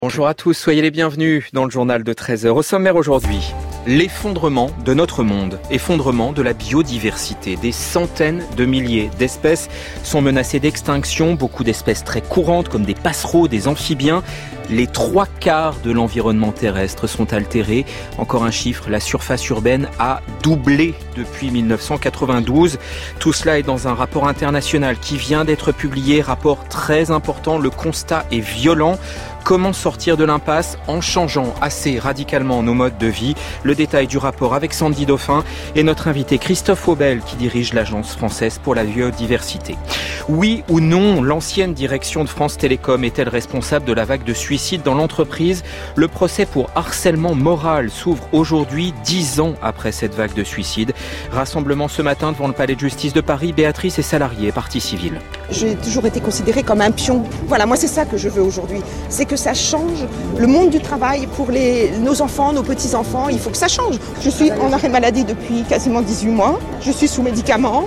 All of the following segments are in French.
Bonjour à tous, soyez les bienvenus dans le journal de 13h. Au sommaire aujourd'hui, l'effondrement de notre monde, effondrement de la biodiversité. Des centaines de milliers d'espèces sont menacées d'extinction, beaucoup d'espèces très courantes comme des passereaux, des amphibiens. Les 3/4 de l'environnement terrestre sont altérés. Encore un chiffre, la surface urbaine a doublé depuis 1992. Tout cela est dans un rapport international qui vient d'être publié, rapport très important. Le constat est violent. Comment sortir de l'impasse en changeant assez radicalement nos modes de vie? Le détail du rapport avec Sandy Dauphin et notre invité Christophe Aubel qui dirige l'Agence française pour la biodiversité. Oui ou non, l'ancienne direction de France Télécom est-elle responsable de la vague de suicides dans l'entreprise? Le procès pour harcèlement moral s'ouvre aujourd'hui, 10 ans après cette vague de suicides. Rassemblement ce matin devant le palais de justice de Paris, Béatrice est salariée et partie civile. J'ai toujours été considérée comme un pion. Voilà, moi c'est ça que je veux aujourd'hui. C'est que ça change le monde du travail pour nos enfants, nos petits-enfants. Il faut que ça change. Je suis en arrêt maladie depuis quasiment 18 mois. Je suis sous médicaments.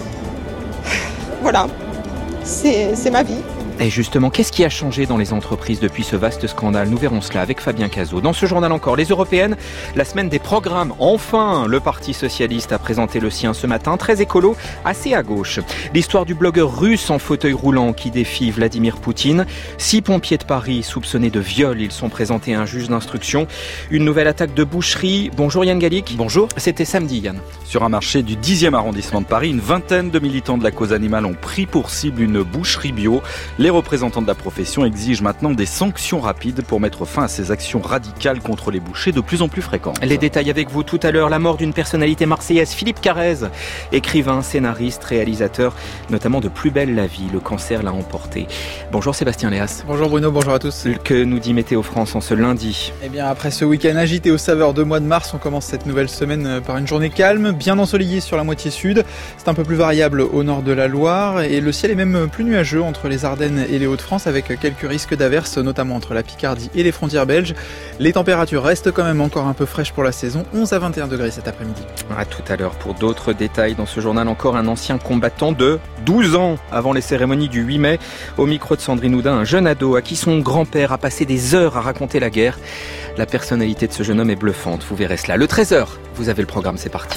Voilà, c'est ma vie. Et justement, qu'est-ce qui a changé dans les entreprises depuis ce vaste scandale? Nous verrons cela avec Fabien Cazot. Dans ce journal encore, les européennes, la semaine des programmes. Enfin, le Parti socialiste a présenté le sien ce matin, très écolo, assez à gauche. L'histoire du blogueur russe en fauteuil roulant qui défie Vladimir Poutine. 6 pompiers de Paris soupçonnés de viol, ils sont présentés à un juge d'instruction. Une nouvelle attaque de boucherie. Bonjour Yann Gallic. Bonjour. C'était samedi Yann. Sur un marché du 10e arrondissement de Paris, une vingtaine de militants de la cause animale ont pris pour cible une boucherie bio. Les représentants de la profession exigent maintenant des sanctions rapides pour mettre fin à ces actions radicales contre les bouchers de plus en plus fréquentes. Les détails avec vous tout à l'heure. La mort d'une personnalité marseillaise, Philippe Carrez, écrivain, scénariste, réalisateur, notamment de Plus belle la vie. Le cancer l'a emporté. Bonjour Sébastien Léas. Bonjour Bruno, bonjour à tous. Que nous dit Météo France en ce lundi? Eh bien, après ce week-end agité aux saveurs de mois de mars, on commence cette nouvelle semaine par une journée calme, bien ensoleillée sur la moitié sud. C'est un peu plus variable au nord de la Loire et le ciel est même plus nuageux entre les Ardennes et les Hauts-de-France avec quelques risques d'averses, notamment entre la Picardie et les frontières belges. Les températures restent quand même encore un peu fraîches pour la saison, 11 à 21 degrés cet après-midi. À tout à l'heure pour d'autres détails. Dans ce journal, encore un ancien combattant de 12 ans avant les cérémonies du 8 mai. Au micro de Sandrine Houdin, un jeune ado à qui son grand-père a passé des heures à raconter la guerre. La personnalité de ce jeune homme est bluffante, vous verrez cela. Le 13h, vous avez le programme, c'est parti.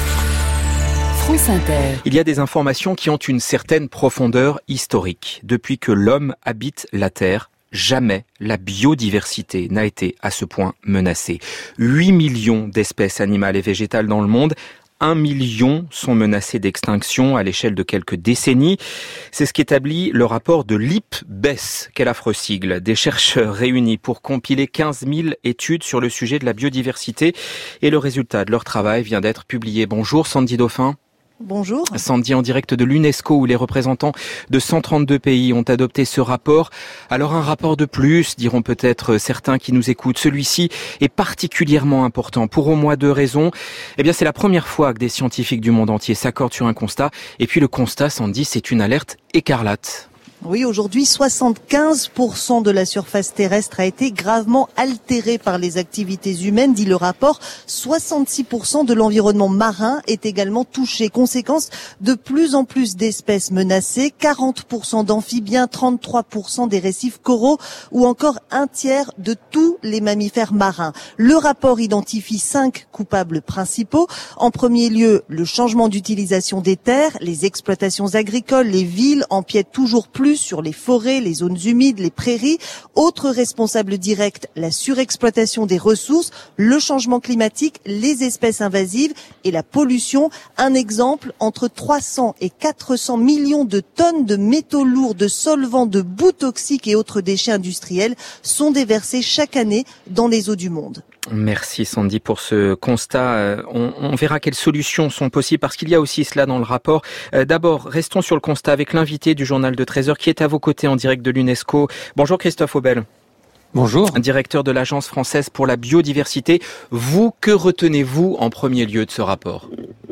France Inter. Il y a des informations qui ont une certaine profondeur historique. Depuis que l'homme habite la Terre, jamais la biodiversité n'a été à ce point menacée. 8 millions d'espèces animales et végétales dans le monde. 1 million sont menacés d'extinction à l'échelle de quelques décennies. C'est ce qu'établit le rapport de l'IPBES, quel affreux sigle, des chercheurs réunis pour compiler 15 000 études sur le sujet de la biodiversité. Et le résultat de leur travail vient d'être publié. Bonjour Sandy Dauphin. Bonjour. Sandy, en direct de l'UNESCO où les représentants de 132 pays ont adopté ce rapport. Alors un rapport de plus, diront peut-être certains qui nous écoutent. Celui-ci est particulièrement important pour au moins 2 raisons. Eh bien, c'est la première fois que des scientifiques du monde entier s'accordent sur un constat. Et puis le constat, Sandy, c'est une alerte écarlate. Oui, aujourd'hui, 75% de la surface terrestre a été gravement altérée par les activités humaines, dit le rapport. 66% de l'environnement marin est également touché. Conséquence, de plus en plus d'espèces menacées, 40% d'amphibiens, 33% des récifs coraux ou encore 1/3 de tous les mammifères marins. Le rapport identifie 5 coupables principaux. En premier lieu, le changement d'utilisation des terres, les exploitations agricoles, les villes empiètent toujours plus sur les forêts, les zones humides, les prairies. Autre responsable direct, la surexploitation des ressources, le changement climatique, les espèces invasives et la pollution. Un exemple, entre 300 et 400 millions de tonnes de métaux lourds, de solvants, de boues toxiques et autres déchets industriels sont déversés chaque année dans les eaux du monde. Merci Sandy pour ce constat. On verra quelles solutions sont possibles parce qu'il y a aussi cela dans le rapport. D'abord, restons sur le constat avec l'invité du journal de 13h qui est à vos côtés en direct de l'UNESCO. Bonjour Christophe Aubel. Bonjour. Directeur de l'Agence française pour la biodiversité. Vous, que retenez-vous en premier lieu de ce rapport ?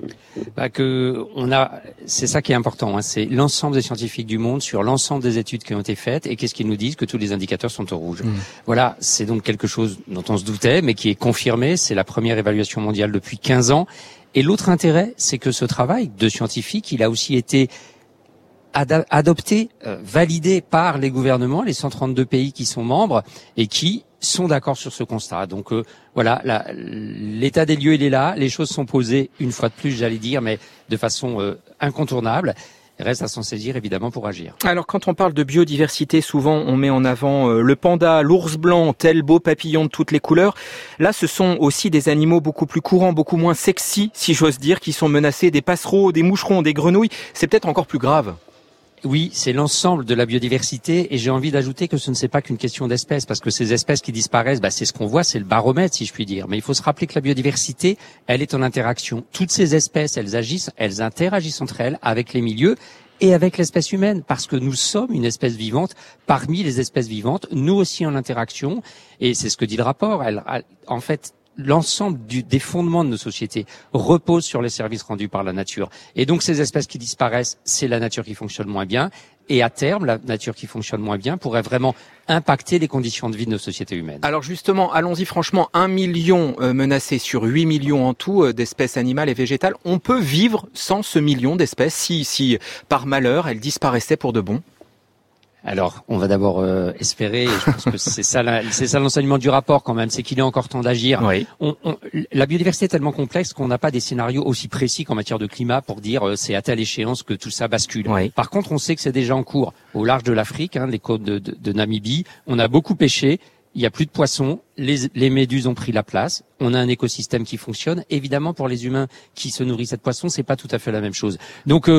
C'est ça qui est important, hein, c'est l'ensemble des scientifiques du monde sur l'ensemble des études qui ont été faites et qu'est-ce qu'ils nous disent, que tous les indicateurs sont au rouge. Voilà, c'est donc quelque chose dont on se doutait mais qui est confirmé, c'est la première évaluation mondiale depuis 15 ans. Et l'autre intérêt, c'est que ce travail de scientifique, il a aussi été adopté, validé par les gouvernements, les 132 pays qui sont membres et qui sont d'accord sur ce constat. Donc voilà, l'état des lieux il est là, les choses sont posées une fois de plus, j'allais dire, mais de façon incontournable. Il reste à s'en saisir évidemment pour agir. Alors quand on parle de biodiversité, souvent on met en avant le panda, l'ours blanc, tel beau papillon de toutes les couleurs. Là, ce sont aussi des animaux beaucoup plus courants, beaucoup moins sexy, si j'ose dire, qui sont menacés, des passereaux, des moucherons, des grenouilles. C'est peut-être encore plus grave. Oui, c'est l'ensemble de la biodiversité et j'ai envie d'ajouter que ce ne c'est pas qu'une question d'espèces parce que ces espèces qui disparaissent, c'est ce qu'on voit, c'est le baromètre si je puis dire. Mais il faut se rappeler que la biodiversité, elle est en interaction. Toutes ces espèces, elles interagissent entre elles avec les milieux et avec l'espèce humaine parce que nous sommes une espèce vivante parmi les espèces vivantes, nous aussi en interaction et c'est ce que dit le rapport. En fait, l'ensemble des fondements de nos sociétés repose sur les services rendus par la nature. Et donc, ces espèces qui disparaissent, c'est la nature qui fonctionne moins bien. Et à terme, la nature qui fonctionne moins bien pourrait vraiment impacter les conditions de vie de nos sociétés humaines. Alors justement, allons-y franchement, 1 million menacés sur 8 millions en tout d'espèces animales et végétales. On peut vivre sans ce million d'espèces si par malheur, elles disparaissaient pour de bon? Alors, on va d'abord espérer, et je pense que c'est ça l'enseignement du rapport quand même, c'est qu'il est encore temps d'agir. Oui. La biodiversité est tellement complexe qu'on n'a pas des scénarios aussi précis qu'en matière de climat pour dire c'est à telle échéance que tout ça bascule. Oui. Par contre, on sait que c'est déjà en cours. Au large de l'Afrique, les côtes de Namibie, on a beaucoup pêché, il y a plus de poissons, les méduses ont pris la place, on a un écosystème qui fonctionne. Évidemment, pour les humains qui se nourrissent de poissons, c'est pas tout à fait la même chose. Donc,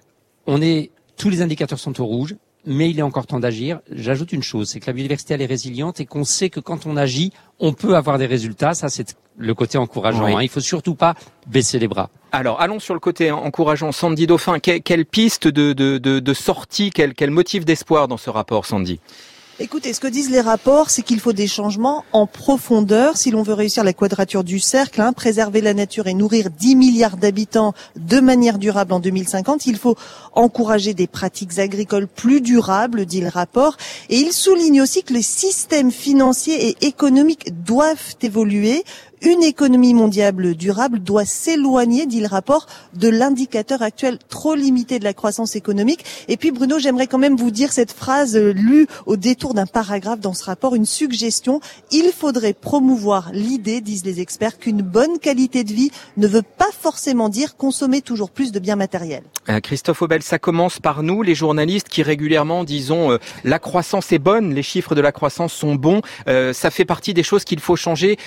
tous les indicateurs sont au rouge. Mais il est encore temps d'agir. J'ajoute une chose, c'est que la biodiversité, elle est résiliente et qu'on sait que quand on agit, on peut avoir des résultats. Ça, c'est le côté encourageant. Oui. Il faut surtout pas baisser les bras. Alors, allons sur le côté encourageant. Sandy Dauphin, quelle piste de sortie, quel motif d'espoir dans ce rapport, Sandy? Écoutez, ce que disent les rapports, c'est qu'il faut des changements en profondeur si l'on veut réussir la quadrature du cercle, préserver la nature et nourrir 10 milliards d'habitants de manière durable en 2050. Il faut encourager des pratiques agricoles plus durables, dit le rapport. Et il souligne aussi que les systèmes financiers et économiques doivent évoluer. Une économie mondiale durable doit s'éloigner, dit le rapport, de l'indicateur actuel trop limité de la croissance économique. Et puis Bruno, j'aimerais quand même vous dire cette phrase lue au détour d'un paragraphe dans ce rapport, une suggestion. Il faudrait promouvoir l'idée, disent les experts, qu'une bonne qualité de vie ne veut pas forcément dire consommer toujours plus de biens matériels. Christophe Aubel, ça commence par nous, les journalistes qui régulièrement disons la croissance est bonne, les chiffres de la croissance sont bons. Ça fait partie des choses qu'il faut changer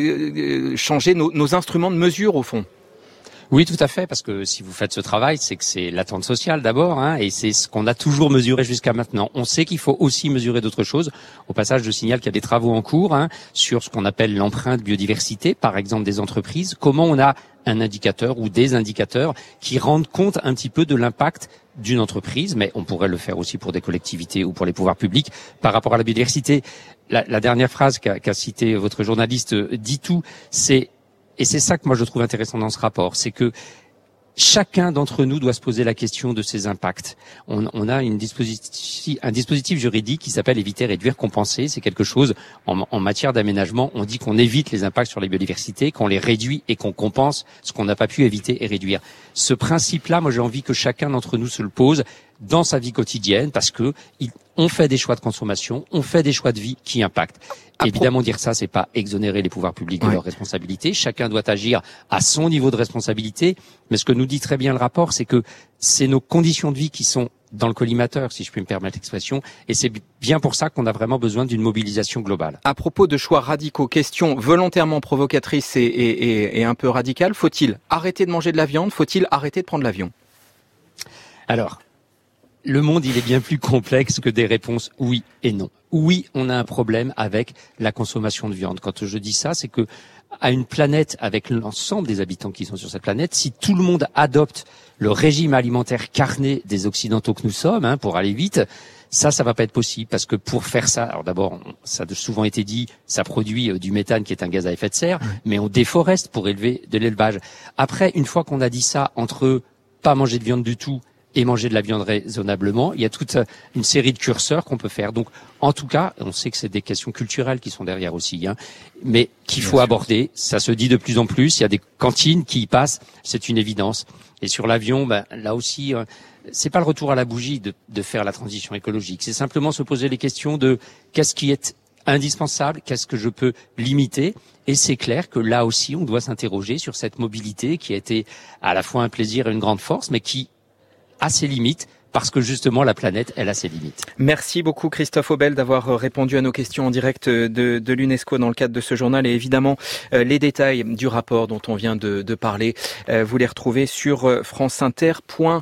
nos instruments de mesure au fond. Oui, tout à fait, parce que si vous faites ce travail, c'est que c'est l'attente sociale d'abord, et c'est ce qu'on a toujours mesuré jusqu'à maintenant. On sait qu'il faut aussi mesurer d'autres choses. Au passage, je signale qu'il y a des travaux en cours sur ce qu'on appelle l'empreinte biodiversité, par exemple des entreprises. Comment on a un indicateur ou des indicateurs qui rendent compte un petit peu de l'impact d'une entreprise, mais on pourrait le faire aussi pour des collectivités ou pour les pouvoirs publics par rapport à la biodiversité. La dernière phrase qu'a citée votre journaliste dit tout, et c'est ça que moi je trouve intéressant dans ce rapport, c'est que chacun d'entre nous doit se poser la question de ses impacts. On a un dispositif juridique qui s'appelle éviter, réduire, compenser. C'est quelque chose en matière d'aménagement. On dit qu'on évite les impacts sur la biodiversité, qu'on les réduit et qu'on compense ce qu'on n'a pas pu éviter et réduire. Ce principe-là, moi j'ai envie que chacun d'entre nous se le pose dans sa vie quotidienne parce que on fait des choix de consommation, on fait des choix de vie qui impactent. Évidemment, dire ça, c'est pas exonérer les pouvoirs publics de leurs responsabilités. Chacun doit agir à son niveau de responsabilité. Mais ce que nous dit très bien le rapport, c'est que c'est nos conditions de vie qui sont dans le collimateur, si je puis me permettre l'expression. Et c'est bien pour ça qu'on a vraiment besoin d'une mobilisation globale. À propos de choix radicaux, question volontairement provocatrice et un peu radicale, faut-il arrêter de manger de la viande? Faut-il arrêter de prendre l'avion? Alors, le monde, il est bien plus complexe que des réponses oui et non. Oui, on a un problème avec la consommation de viande. Quand je dis ça, c'est que à une planète avec l'ensemble des habitants qui sont sur cette planète, si tout le monde adopte le régime alimentaire carné des Occidentaux que nous sommes, pour aller vite, ça va pas être possible parce que pour faire ça, alors d'abord, ça a souvent été dit, ça produit du méthane qui est un gaz à effet de serre, mais on déforeste pour élever de l'élevage. Après, une fois qu'on a dit ça, entre pas manger de viande du tout et manger de la viande raisonnablement, il y a toute une série de curseurs qu'on peut faire. Donc, en tout cas, on sait que c'est des questions culturelles qui sont derrière aussi, mais qu'il faut aborder. Ça se dit de plus en plus. Il y a des cantines qui y passent, c'est une évidence. Et sur l'avion, là aussi, c'est pas le retour à la bougie de faire la transition écologique. C'est simplement se poser les questions de qu'est-ce qui est indispensable, qu'est-ce que je peux limiter. Et c'est clair que là aussi, on doit s'interroger sur cette mobilité qui a été à la fois un plaisir et une grande force, mais qui a ses limites. Parce que justement, la planète, elle a ses limites. Merci beaucoup Christophe Aubel d'avoir répondu à nos questions en direct de l'UNESCO dans le cadre de ce journal. Et évidemment, les détails du rapport dont on vient de parler, vous les retrouvez sur franceinter.fr.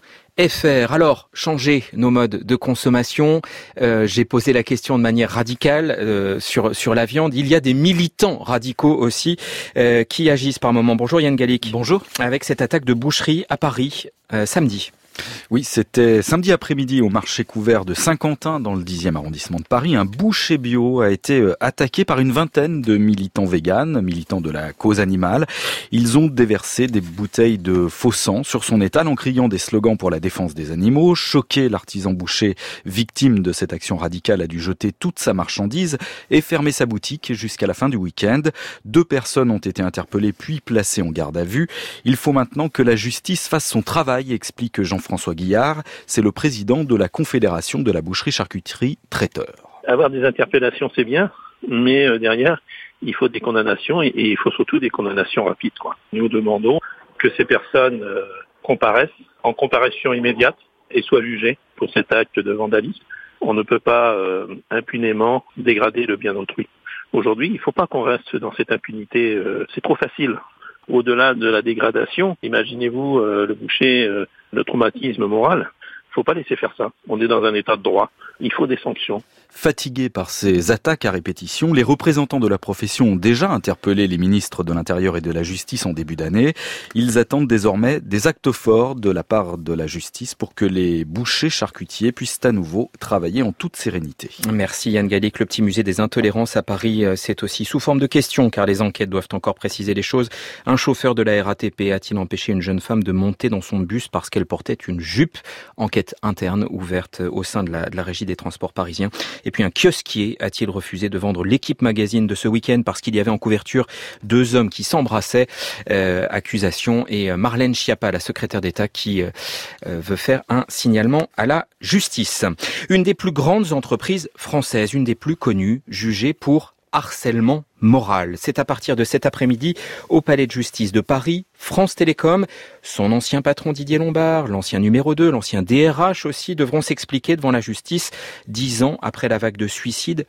Alors, changer nos modes de consommation. J'ai posé la question de manière radicale sur la viande. Il y a des militants radicaux aussi qui agissent par moment. Bonjour Yann Gallic. Bonjour. Avec cette attaque de boucherie à Paris samedi. Oui, c'était samedi après-midi au marché couvert de Saint-Quentin dans le 10e arrondissement de Paris. Un boucher bio a été attaqué par une vingtaine de militants véganes, militants de la cause animale. Ils ont déversé des bouteilles de faux sang sur son étal en criant des slogans pour la défense des animaux. Choqué, l'artisan boucher, victime de cette action radicale, a dû jeter toute sa marchandise et fermer sa boutique jusqu'à la fin du week-end. 2 personnes ont été interpellées puis placées en garde à vue. Il faut maintenant que la justice fasse son travail, explique Jean-François Guillard, c'est le président de la Confédération de la boucherie-charcuterie traiteur. Avoir des interpellations, c'est bien, mais derrière, il faut des condamnations et il faut surtout des condamnations rapides. Nous demandons que ces personnes comparaissent en comparution immédiate et soient jugées pour cet acte de vandalisme. On ne peut pas impunément dégrader le bien d'autrui. Aujourd'hui, il ne faut pas qu'on reste dans cette impunité, c'est trop facile. Au-delà de la dégradation, imaginez-vous le boucher, le traumatisme moral. Il ne faut pas laisser faire ça. On est dans un état de droit. Il faut des sanctions. Fatigués par ces attaques à répétition, les représentants de la profession ont déjà interpellé les ministres de l'Intérieur et de la Justice en début d'année. Ils attendent désormais des actes forts de la part de la justice pour que les bouchers charcutiers puissent à nouveau travailler en toute sérénité. Merci Yann Gallic. Le petit musée des intolérances à Paris, c'est aussi sous forme de questions, car les enquêtes doivent encore préciser les choses. Un chauffeur de la RATP a-t-il empêché une jeune femme de monter dans son bus parce qu'elle portait une jupe? Enquête interne ouverte au sein de la régie des transports parisiens. Et puis un kiosquier a-t-il refusé de vendre l'Équipe magazine de ce week-end parce qu'il y avait en couverture 2 hommes qui s'embrassaient? Accusation. Et Marlène Schiappa, la secrétaire d'État, qui veut faire un signalement à la justice. Une des plus grandes entreprises françaises, une des plus connues, jugée pour harcèlement moral. C'est à partir de cet après-midi au Palais de Justice de Paris, France Télécom, son ancien patron Didier Lombard, l'ancien numéro 2, l'ancien DRH aussi devront s'expliquer devant la justice. 10 ans après la vague de suicides,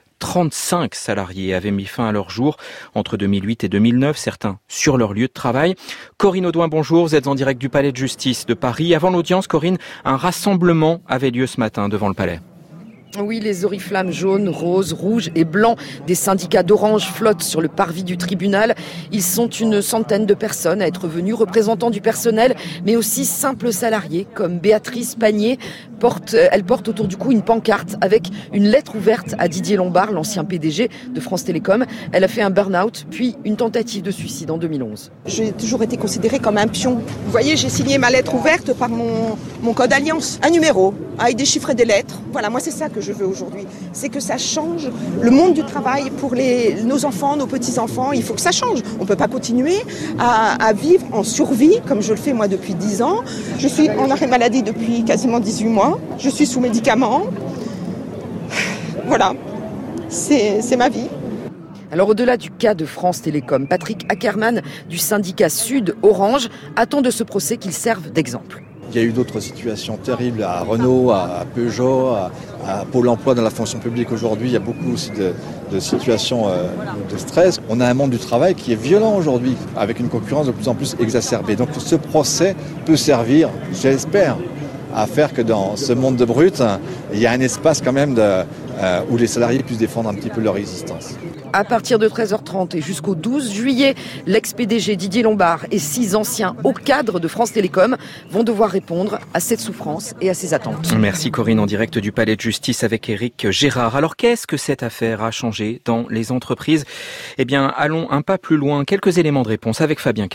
35 salariés avaient mis fin à leur jour entre 2008 et 2009, certains sur leur lieu de travail. Corinne Audouin, bonjour, vous êtes en direct du Palais de Justice de Paris. Avant l'audience, Corinne, un rassemblement avait lieu ce matin devant le Palais. Oui, les oriflammes jaunes, roses, rouges et blancs des syndicats d'Orange flottent sur le parvis du tribunal. Ils sont une centaine de personnes à être venus, représentants du personnel, mais aussi simples salariés, comme Béatrice Panier. Elle porte autour du cou une pancarte avec une lettre ouverte à Didier Lombard, l'ancien PDG de France Télécom. Elle a fait un burn-out, puis une tentative de suicide en 2011. J'ai toujours été considérée comme un pion. Vous voyez, j'ai signé ma lettre ouverte par mon code alliance. Un numéro, avec des chiffres et des lettres. Voilà, moi c'est ça que je veux aujourd'hui. C'est que ça change le monde du travail pour nos enfants, nos petits-enfants. Il faut que ça change. On ne peut pas continuer à vivre en survie, comme je le fais moi depuis 10 ans. Je suis en arrêt maladie depuis quasiment 18 mois. Je suis sous médicaments. Voilà, c'est ma vie. Alors au-delà du cas de France Télécom, Patrick Ackermann du syndicat Sud Orange attend de ce procès qu'il serve d'exemple. Il y a eu d'autres situations terribles à Renault, à Peugeot, à Pôle emploi dans la fonction publique aujourd'hui. Il y a beaucoup aussi de situations de stress. On a un monde du travail qui est violent aujourd'hui, avec une concurrence de plus en plus exacerbée. Donc ce procès peut servir, j'espère, à faire que dans ce monde de brut, il y a un espace quand même où les salariés puissent défendre un petit peu leur existence. À partir de 13h30 et jusqu'au 12 juillet, l'ex-PDG Didier Lombard et 6 anciens hauts cadres de France Télécom vont devoir répondre à cette souffrance et à ces attentes. Merci Corinne, en direct du Palais de Justice avec Éric Gérard. Alors qu'est-ce que cette affaire a changé dans les entreprises? Eh bien, allons un pas plus loin. Quelques éléments de réponse avec Fabien Cazot.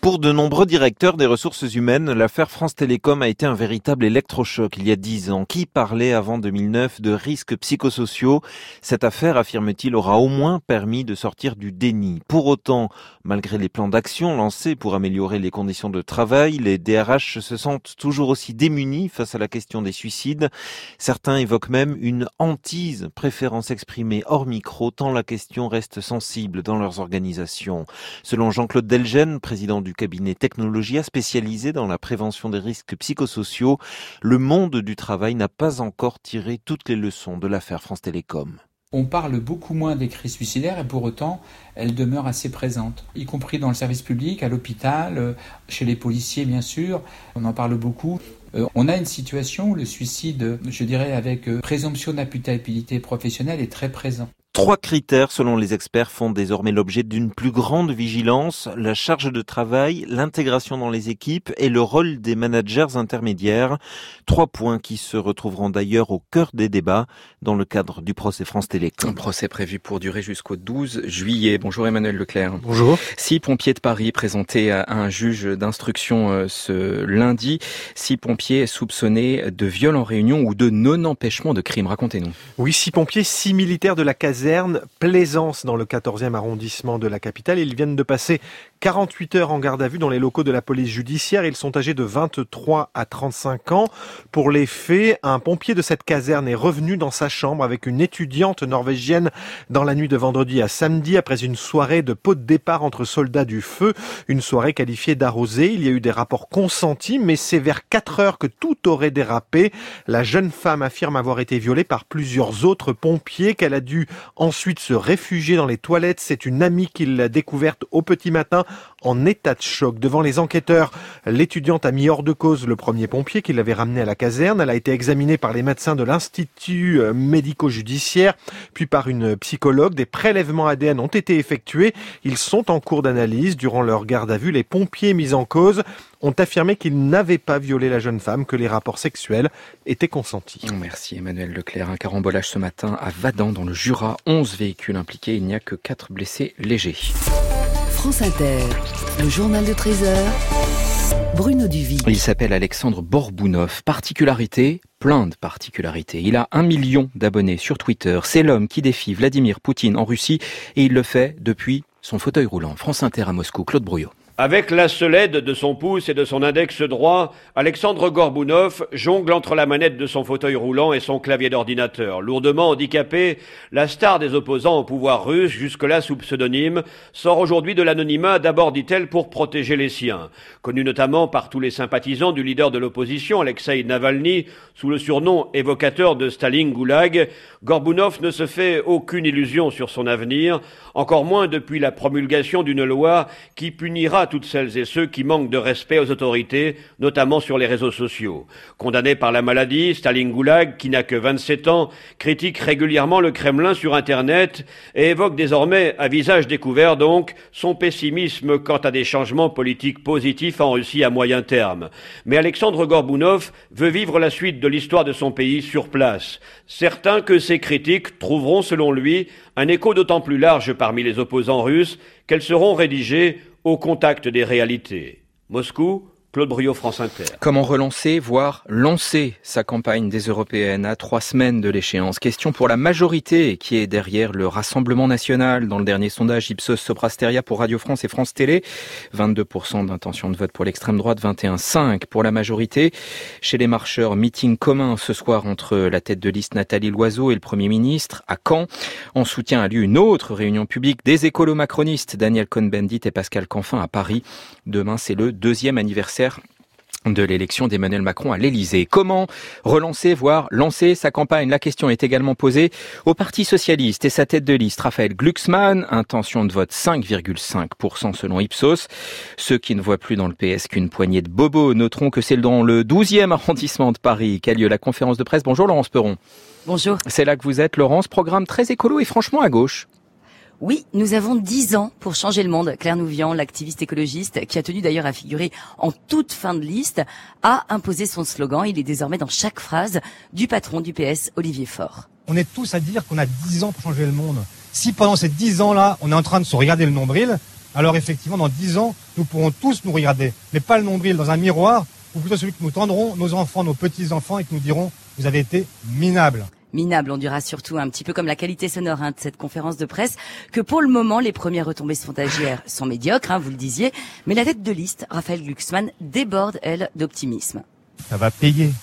Pour de nombreux directeurs des ressources humaines, l'affaire France Télécom a été un véritable électrochoc il y a 10 ans. Qui parlait avant 2009 de risques psychosociaux? Cette affaire, affirme-t-il, aura au moins permis de sortir du déni. Pour autant, malgré les plans d'action lancés pour améliorer les conditions de travail, les DRH se sentent toujours aussi démunis face à la question des suicides. Certains évoquent même une hantise, préférant s'exprimer hors micro tant la question reste sensible dans leurs organisations. Selon Jean-Claude Delgen, président du cabinet Technologia spécialisé dans la prévention des risques psychosociaux, le monde du travail n'a pas encore tiré toutes les leçons de l'affaire France Télécom. On parle beaucoup moins des crises suicidaires et pour autant, elles demeurent assez présentes, y compris dans le service public, à l'hôpital, chez les policiers bien sûr, on en parle beaucoup. On a une situation où le suicide, je dirais avec présomption d'imputabilité professionnelle, est très présent. 3 critères, selon les experts, font désormais l'objet d'une plus grande vigilance, la charge de travail, l'intégration dans les équipes et le rôle des managers intermédiaires. 3 points qui se retrouveront d'ailleurs au cœur des débats dans le cadre du procès France Télécom. Un procès prévu pour durer jusqu'au 12 juillet. Bonjour Emmanuel Leclerc. Bonjour. 6 pompiers de Paris présentés à un juge d'instruction ce lundi. 6 pompiers soupçonnés de viol en réunion ou de non-empêchement de crime. Racontez-nous. Oui, 6 pompiers, 6 militaires de la caserne Plaisance dans le 14e arrondissement de la capitale. Ils viennent de passer 48 heures en garde à vue dans les locaux de la police judiciaire. Ils sont âgés de 23 à 35 ans. Pour les faits, un pompier de cette caserne est revenu dans sa chambre avec une étudiante norvégienne dans la nuit de vendredi à samedi après une soirée de pot de départ entre soldats du feu. Une soirée qualifiée d'arrosée. Il y a eu des rapports consentis, mais c'est vers 4 heures que tout aurait dérapé. La jeune femme affirme avoir été violée par plusieurs autres pompiers, qu'elle a dû ensuite se réfugier dans les toilettes. C'est une amie qui l'a découverte au petit matin en état de choc. Devant les enquêteurs, l'étudiante a mis hors de cause le premier pompier qui l'avait ramenée à la caserne. Elle a été examinée par les médecins de l'Institut médico-judiciaire, puis par une psychologue. Des prélèvements ADN ont été effectués. Ils sont en cours d'analyse. Durant leur garde à vue, les pompiers mis en cause ont affirmé qu'ils n'avaient pas violé la jeune femme, que les rapports sexuels étaient consentis. Merci Emmanuel Leclerc. Un carambolage ce matin à Vadans dans le Jura. 11 véhicules impliqués. Il n'y a que 4 blessés légers. France Inter, le journal de 13h. Bruno Duvy. Il s'appelle Alexandre Borbounov. Particularité, plein de particularités. Il a 1 million d'abonnés sur Twitter. C'est l'homme qui défie Vladimir Poutine en Russie et il le fait depuis son fauteuil roulant. France Inter à Moscou, Claude Brouillot. Avec la seule aide de son pouce et de son index droit, Alexandre Gorbounov jongle entre la manette de son fauteuil roulant et son clavier d'ordinateur. Lourdement handicapé, la star des opposants au pouvoir russe, jusque-là sous pseudonyme, sort aujourd'hui de l'anonymat, d'abord dit-elle pour protéger les siens. Connu notamment par tous les sympathisants du leader de l'opposition, Alexeï Navalny, sous le surnom évocateur de Staline Goulag, Gorbounov ne se fait aucune illusion sur son avenir, encore moins depuis la promulgation d'une loi qui punira toutes celles et ceux qui manquent de respect aux autorités, notamment sur les réseaux sociaux. Condamné par la maladie, Staline Goulag, qui n'a que 27 ans, critique régulièrement le Kremlin sur Internet et évoque désormais, à visage découvert donc, son pessimisme quant à des changements politiques positifs en Russie à moyen terme. Mais Alexandre Gorbounov veut vivre la suite de l'histoire de son pays sur place. Certains que ces critiques trouveront, selon lui, un écho d'autant plus large parmi les opposants russes qu'elles seront rédigées au contact des réalités. Moscou, Claude Brouillot, France Inter. Comment relancer, voire lancer sa campagne des Européennes à 3 semaines de l'échéance? Question pour la majorité qui est derrière le Rassemblement National. Dans le dernier sondage Ipsos Soprasteria pour Radio France et France Télé, 22% d'intention de vote pour l'extrême droite, 21,5% pour la majorité. Chez les marcheurs, meeting commun ce soir entre la tête de liste Nathalie Loiseau et le Premier ministre à Caen. En soutien a lieu une autre réunion publique des écolo-macronistes, Daniel Cohn-Bendit et Pascal Canfin à Paris. Demain, c'est le 2e anniversaire de l'élection d'Emmanuel Macron à l'Elysée. Comment relancer, voire lancer sa campagne? La question est également posée au Parti socialiste et sa tête de liste, Raphaël Glucksmann. Intention de vote 5,5% selon Ipsos. Ceux qui ne voient plus dans le PS qu'une poignée de bobos noteront que c'est dans le 12e arrondissement de Paris qu'a lieu la conférence de presse. Bonjour Laurence Perron. Bonjour. C'est là que vous êtes, Laurence. Programme très écolo et franchement à gauche. Oui, nous avons 10 ans pour changer le monde. Claire Nouvian, l'activiste écologiste, qui a tenu d'ailleurs à figurer en toute fin de liste, a imposé son slogan. Il est désormais dans chaque phrase du patron du PS, Olivier Faure. On est tous à dire qu'on a 10 ans pour changer le monde. Si pendant ces 10 ans-là, on est en train de se regarder le nombril, alors effectivement, dans 10 ans, nous pourrons tous nous regarder, mais pas le nombril dans un miroir, ou plutôt celui que nous tendrons nos enfants, nos petits-enfants, et que nous dirons « vous avez été minables ». Minable, on dira surtout un petit peu comme la qualité sonore de cette conférence de presse, que pour le moment, les premières retombées sondagières sont médiocres, vous le disiez, mais la tête de liste, Raphaël Glucksmann, déborde, elle, d'optimisme. Ça va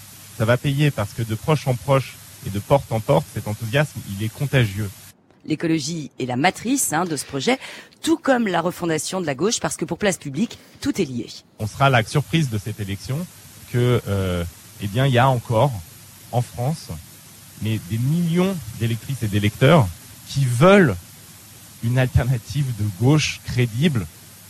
payer parce que de proche en proche et de porte en porte, cet enthousiasme, il est contagieux. L'écologie est la matrice de ce projet, tout comme la refondation de la gauche, parce que pour Place Publique, tout est lié. On sera la surprise de cette élection que, il y a encore, en France, mais des millions d'électrices et d'électeurs qui veulent une alternative de gauche crédible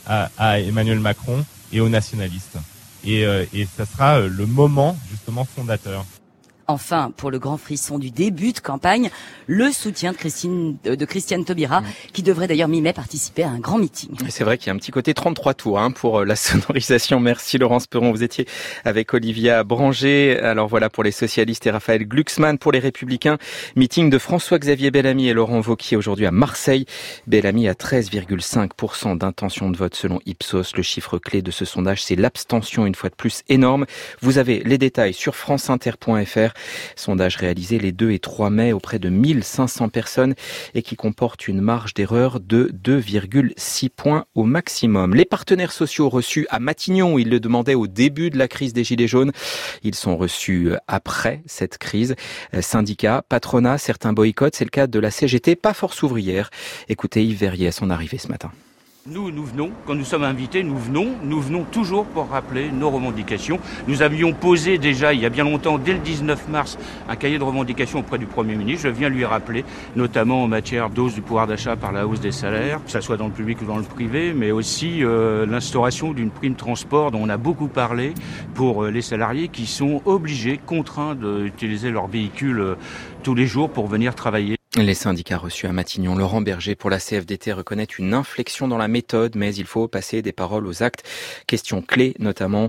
à Emmanuel Macron et aux nationalistes. Et ça sera le moment justement fondateur. Enfin, pour le grand frisson du début de campagne, le soutien de Christiane Taubira, qui devrait d'ailleurs mi-mai participer à un grand meeting. C'est vrai qu'il y a un petit côté 33 tours pour la sonorisation. Merci Laurence Perron, vous étiez avec Olivia Branger. Alors voilà pour les socialistes et Raphaël Glucksmann. Pour les Républicains, meeting de François-Xavier Bellamy et Laurent Wauquiez aujourd'hui à Marseille. Bellamy a 13,5% d'intention de vote selon Ipsos. Le chiffre clé de ce sondage, c'est l'abstention, une fois de plus énorme. Vous avez les détails sur franceinter.fr. Sondage réalisé les 2 et 3 mai auprès de 1500 personnes et qui comporte une marge d'erreur de 2,6 points au maximum. Les partenaires sociaux reçus à Matignon, ils le demandaient au début de la crise des Gilets jaunes. Ils sont reçus après cette crise. Syndicats, patronat, certains boycotts, c'est le cas de la CGT, pas Force ouvrière. Écoutez Yves Verrier à son arrivée ce matin. Nous venons, quand nous sommes invités, nous venons toujours pour rappeler nos revendications. Nous avions posé déjà, il y a bien longtemps, dès le 19 mars, un cahier de revendications auprès du Premier ministre. Je viens lui rappeler, notamment en matière d'hausse du pouvoir d'achat par la hausse des salaires, que ce soit dans le public ou dans le privé, mais aussi l'instauration d'une prime transport dont on a beaucoup parlé pour les salariés qui sont obligés, contraints d'utiliser leur véhicule tous les jours pour venir travailler. Les syndicats reçus à Matignon, Laurent Berger pour la CFDT reconnaît une inflexion dans la méthode, mais il faut passer des paroles aux actes. Question clé, notamment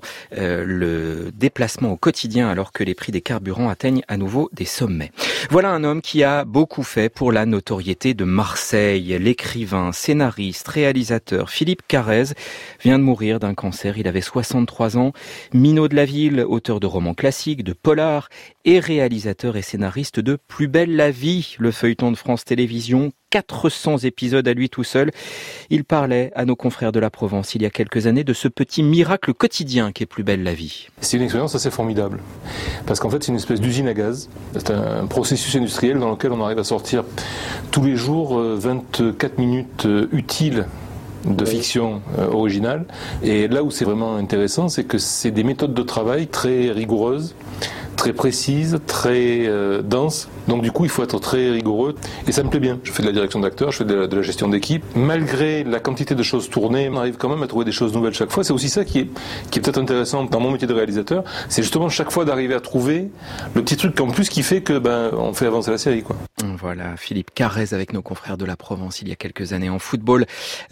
le déplacement au quotidien alors que les prix des carburants atteignent à nouveau des sommets. Voilà un homme qui a beaucoup fait pour la notoriété de Marseille. L'écrivain, scénariste, réalisateur Philippe Carrez vient de mourir d'un cancer. Il avait 63 ans. Minot de la ville, auteur de romans classiques, de polars et réalisateur et scénariste de Plus belle la vie, le feuilleton de France Télévisions, 400 épisodes à lui tout seul. Il parlait à nos confrères de la Provence il y a quelques années de ce petit miracle quotidien qu'est Plus belle la vie. C'est une expérience assez formidable, parce qu'en fait c'est une espèce d'usine à gaz. C'est un processus industriel dans lequel on arrive à sortir tous les jours 24 minutes utiles de fiction originale. Et là où c'est vraiment intéressant, c'est que c'est des méthodes de travail très rigoureuses, très précises, très denses. Donc du coup, il faut être très rigoureux. Et ça me plaît bien. Je fais de la direction d'acteurs, je fais de la gestion d'équipe. Malgré la quantité de choses tournées, on arrive quand même à trouver des choses nouvelles chaque fois. C'est aussi ça qui est peut-être intéressant dans mon métier de réalisateur. C'est justement chaque fois d'arriver à trouver le petit truc en plus qui fait que on fait avancer la série, quoi. Voilà, Philippe Carrez avec nos confrères de la Provence il y a quelques années en football.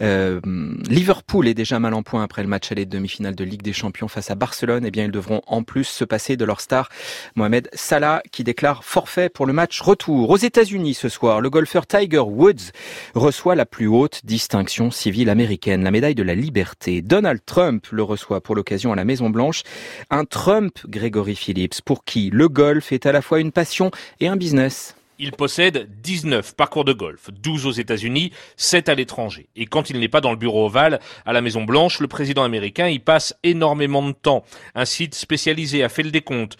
Liverpool est déjà mal en point après le match aller de demi-finale de Ligue des Champions face à Barcelone. Eh bien, ils devront en plus se passer de leur star Mohamed Salah qui déclare forfait pour le match retour. Aux États-Unis ce soir, le golfeur Tiger Woods reçoit la plus haute distinction civile américaine, la médaille de la liberté. Donald Trump le reçoit pour l'occasion à la Maison-Blanche. Un Trump, Gregory Phillips, pour qui le golf est à la fois une passion et un business. Il possède 19 parcours de golf, 12 aux États-Unis, 7 à l'étranger. Et quand il n'est pas dans le bureau ovale, à la Maison-Blanche, le président américain y passe énormément de temps. Un site spécialisé a fait le décompte.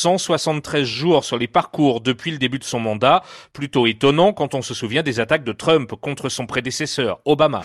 173 jours sur les parcours depuis le début de son mandat. Plutôt étonnant quand on se souvient des attaques de Trump contre son prédécesseur, Obama,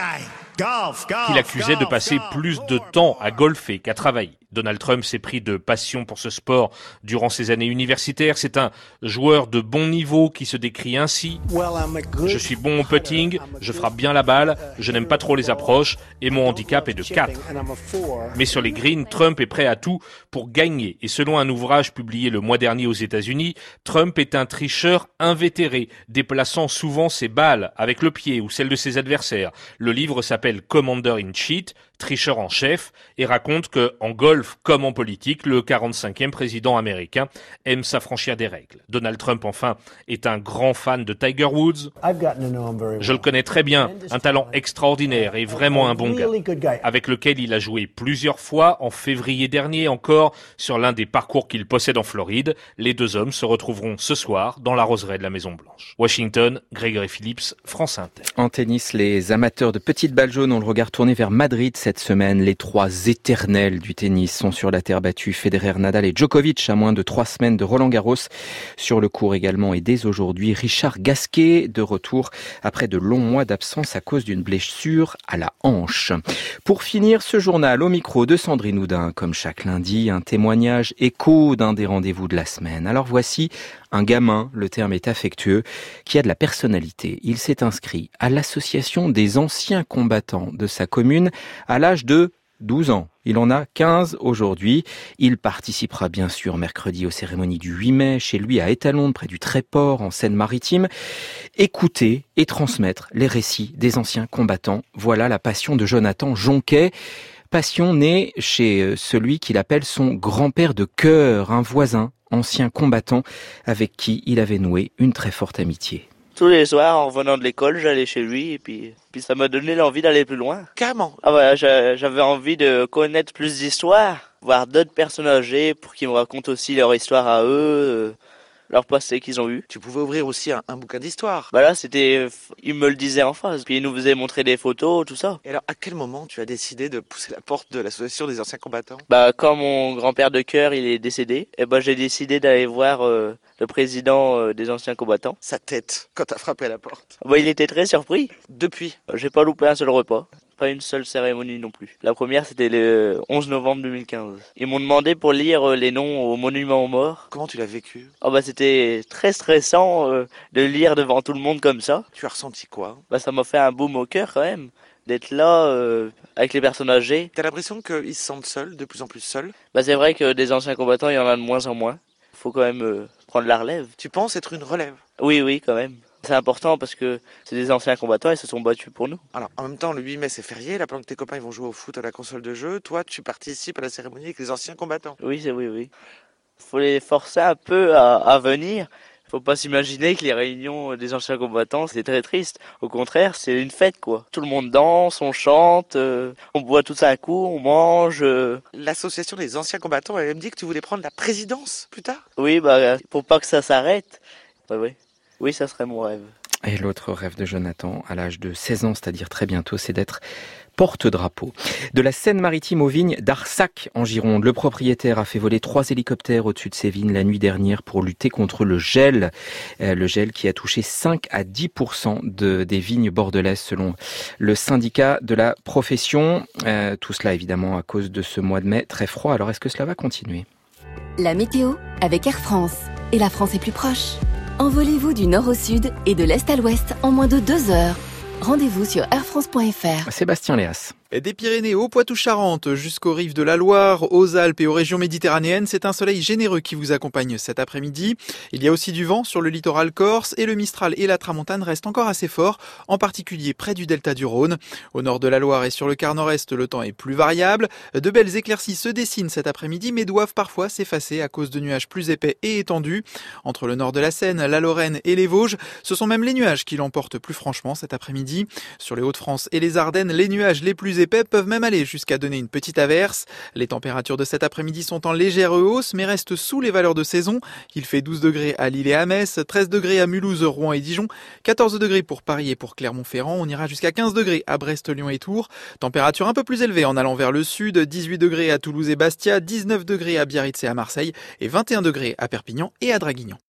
qu'il accusait de passer plus de temps à golfer qu'à travailler. Donald Trump s'est pris de passion pour ce sport durant ses années universitaires. C'est un joueur de bon niveau qui se décrit ainsi. Je suis bon au putting, je frappe bien la balle, je n'aime pas trop les approches et mon handicap est de 4. Mais sur les greens, Trump est prêt à tout pour gagner. Et selon un ouvrage publié le mois dernier aux États-Unis, Trump est un tricheur invétéré, déplaçant souvent ses balles avec le pied ou celle de ses adversaires. Le livre s'appelle Commander in Cheat, tricheur en chef et raconte que, en golf comme en politique, le 45e président américain aime s'affranchir des règles. Donald Trump, enfin, est un grand fan de Tiger Woods. Je le connais très bien, un talent extraordinaire et vraiment un bon gars, avec lequel il a joué plusieurs fois en février dernier encore sur l'un des parcours qu'il possède en Floride. Les deux hommes se retrouveront ce soir dans la roseraie de la Maison-Blanche. Washington, Grégory Phillips, France Inter. En tennis, les amateurs de petites balles jaunes ont le regard tourné vers Madrid cette semaine. Les trois éternels du tennis sont sur la terre battue. Federer, Nadal et Djokovic à moins de 3 semaines de Roland-Garros. Sur le court également et dès aujourd'hui, Richard Gasquet de retour après de longs mois d'absence à cause d'une blessure à la hanche. Pour finir ce journal au micro de Sandrine Houdin, comme chaque lundi, un témoignage écho d'un des rendez-vous de la semaine. Alors voici un gamin, le terme est affectueux, qui a de la personnalité. Il s'est inscrit à l'association des anciens combattants de sa commune à l'âge de 12 ans. Il en a 15 aujourd'hui. Il participera bien sûr mercredi aux cérémonies du 8 mai chez lui à Étalonde, près du Tréport, en Seine-Maritime. Écouter et transmettre les récits des anciens combattants. Voilà la passion de Jonathan Jonquet. Passion née chez celui qu'il appelle son grand-père de cœur, un voisin, ancien combattant, avec qui il avait noué une très forte amitié. Tous les soirs, en revenant de l'école, j'allais chez lui et puis ça m'a donné l'envie d'aller plus loin. Carrément. Ah voilà, j'avais envie de connaître plus d'histoires, voir d'autres personnes âgées pour qu'ils me racontent aussi leur histoire à eux, leur passé qu'ils ont eu. Tu pouvais ouvrir aussi un bouquin d'histoire. Bah là, ils me le disaient en face, puis ils nous faisaient montrer des photos, tout ça. Et alors, à quel moment tu as décidé de pousser la porte de l'association des anciens combattants ? Bah, quand mon grand-père de cœur, il est décédé, et bah j'ai décidé d'aller voir le président des anciens combattants. Sa tête, quand t'as frappé à la porte. Bah, il était très surpris. Depuis ? J'ai pas loupé un seul repas. Pas une seule cérémonie non plus. La première, c'était le 11 novembre 2015. Ils m'ont demandé pour lire les noms aux monuments aux morts. Comment tu l'as vécu ? Oh bah c'était très stressant de lire devant tout le monde comme ça. Tu as ressenti quoi ? Bah ça m'a fait un baume au cœur quand même. D'être là avec les personnes âgées. T'as l'impression qu'ils se sentent seuls, de plus en plus seuls ? Bah c'est vrai que des anciens combattants, il y en a de moins en moins. Faut quand même prendre la relève. Tu penses être une relève ? Oui, quand même. C'est important parce que c'est des anciens combattants et ils se sont battus pour nous. Alors, en même temps, le 8 mai, c'est férié. Là, pendant que tes copains ils vont jouer au foot à la console de jeu, toi, tu participes à la cérémonie avec les anciens combattants. Oui. Faut les forcer un peu à venir. Faut pas s'imaginer que les réunions des anciens combattants, c'est très triste. Au contraire, c'est une fête, quoi. Tout le monde danse, on chante, on boit tout un coup, on mange. L'association des anciens combattants, elle me dit que tu voulais prendre la présidence plus tard ? Oui, bah, pour pas que ça s'arrête. Oui, ça serait mon rêve. Et l'autre rêve de Jonathan, à l'âge de 16 ans, c'est-à-dire très bientôt, c'est d'être porte-drapeau. De la Seine-Maritime aux vignes d'Arsac, en Gironde, le propriétaire a fait voler 3 hélicoptères au-dessus de ses vignes la nuit dernière pour lutter contre le gel. Le gel qui a touché 5 à 10% des vignes bordelaises, selon le syndicat de la profession. Tout cela, évidemment, à cause de ce mois de mai très froid. Alors, est-ce que cela va continuer ? La météo avec Air France. Et la France est plus proche. Envolez-vous du nord au sud et de l'est à l'ouest en moins de 2 heures. Rendez-vous sur airfrance.fr. Sébastien Léas. Des Pyrénées au Poitou-Charentes jusqu'aux rives de la Loire, aux Alpes et aux régions méditerranéennes, c'est un soleil généreux qui vous accompagne cet après-midi. Il y a aussi du vent sur le littoral corse et le Mistral et la Tramontane restent encore assez forts, en particulier près du delta du Rhône. Au nord de la Loire et sur le quart nord-est, le temps est plus variable. De belles éclaircies se dessinent cet après-midi mais doivent parfois s'effacer à cause de nuages plus épais et étendus. Entre le nord de la Seine, la Lorraine et les Vosges, ce sont même les nuages qui l'emportent plus franchement cet après-midi. Sur les Hauts-de-France et les Ardennes, les nuages les plus épais peuvent même aller jusqu'à donner une petite averse. Les températures de cet après-midi sont en légère hausse mais restent sous les valeurs de saison. Il fait 12 degrés à Lille et à Metz, 13 degrés à Mulhouse, Rouen et Dijon, 14 degrés pour Paris et pour Clermont-Ferrand. On ira jusqu'à 15 degrés à Brest, Lyon et Tours. Température un peu plus élevée en allant vers le sud, 18 degrés à Toulouse et Bastia, 19 degrés à Biarritz et à Marseille et 21 degrés à Perpignan et à Draguignan.